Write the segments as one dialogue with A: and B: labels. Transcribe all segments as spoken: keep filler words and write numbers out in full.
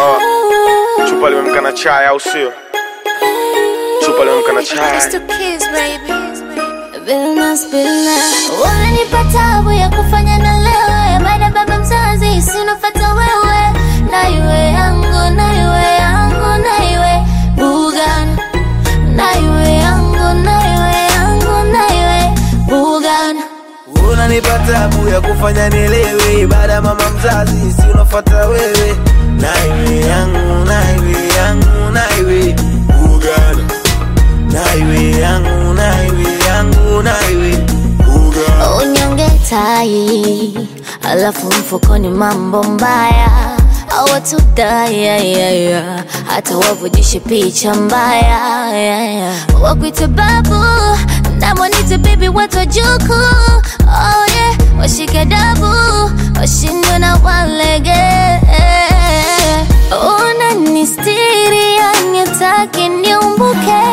A: Uh, chupa limemka na chai au sio? Chupa limemka na chai.
B: Wananipa tabu ya kufanya na lewe, baada baba mzazi sinofuata wewe. Na iwe yangu, na iwe yangu, na iwe Bugan. Na iwe yangu, na iwe yangu, na iwe Bugan.
C: Unanipa tabu ya kufanya nilewe, baada mama mzazi sinofuata wewe. Na iwe yangu, na iwe yangu, na iwe Bugan. Na iwe yangu, na iwe yangu, na iwe Bugan.
B: Unyonge tai, alafu mfukoni mambo mbaya. Hawatudai, yeah, yeah, yeah. Hata wavujishe picha mbaya, yeah, yeah. Wakuite babu, na mwanite baby watu wajuku. Oh yeah, washike dabu, washindwe na walege. Unanistiri, anitaki niumbuke.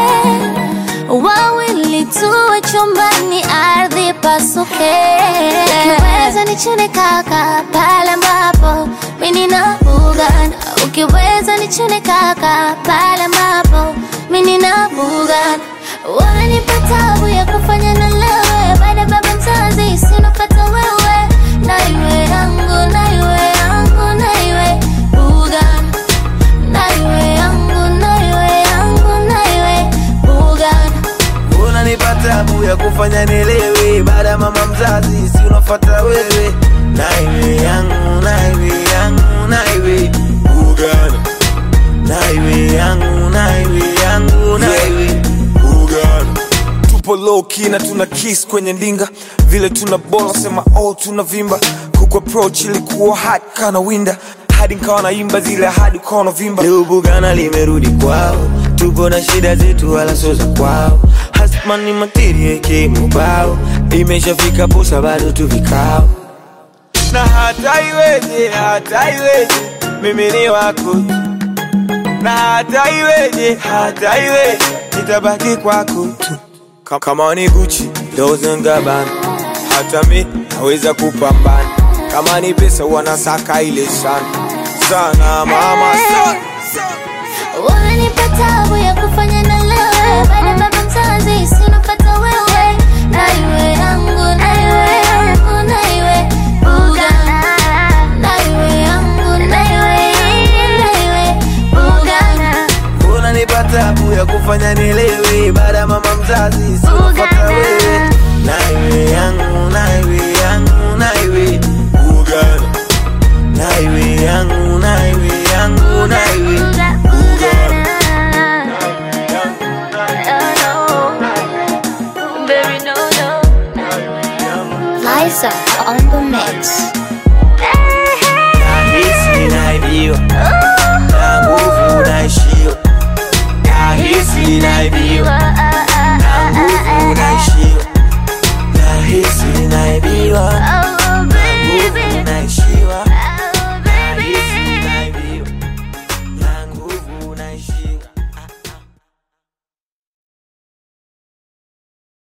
B: Wawili tuwe chumbani, ardhi pasuke. Ukiweza nichune kaka, pale ambapo mimi nina Bugan. Ukiweza nichune kaka, pale ambapo mimi nina Bugan. Wananipa tabu ya kufanya na lewe, baada baba mzazi sinofuata wewe. Na iwe yangu, na iwe yangu, na iwe Bugan. Na iwe yangu, na iwe yangu, na iwe Bugan.
C: Unanipa tabu ya kufanya nilewe, baada mama mzazi sinofuata wewe. Na iwe yangu, na iwe yangu, na iwe Bugan. Na iwe yangu, na iwe yangu, na iwe Bugan.
A: Tupo low key na tuna kiss kwenye ndinga. Vile tuna bola sema oh tuna vimba. Kuku approach ilikuwa hot kana winda. Hadi nikawa naimba zile hadi ukawa vimba.
C: Leo Bugana limerudi kwao, tupo na shida zetu wala sio za kwao. Hasman ni materia eke mubao, imeshafika posa bado tu vikao.
A: Na hata iweje, hata iweje, mimi ni wako. Na hata iweje, hata iweje, nitabaki kwako tu. Kama ni Gucci, Dolce and Gabbana, hata mi naweza kupambana. Kama ni pesa wanasaka ile sana sana mama sana.
B: Wananipa tabu ya kufanya na lewe, baada baba mzazi sinofuata wewe. Na iwe yangu, na iwe yangu, na iwe Bugan. Na iwe yangu, na iwe yangu, na iwe Bugan.
C: Unanipa tabu ya kufanya nilewe, baada mama mzazi sinofuata wewe. Na iwe yangu, na iwe yangu, na iwe Bugan. Na iwe yangu, na iwe yangu, na iwe Bugan.
B: Liza on the mix.
C: Nahisi naibiwa, na nguvu naishi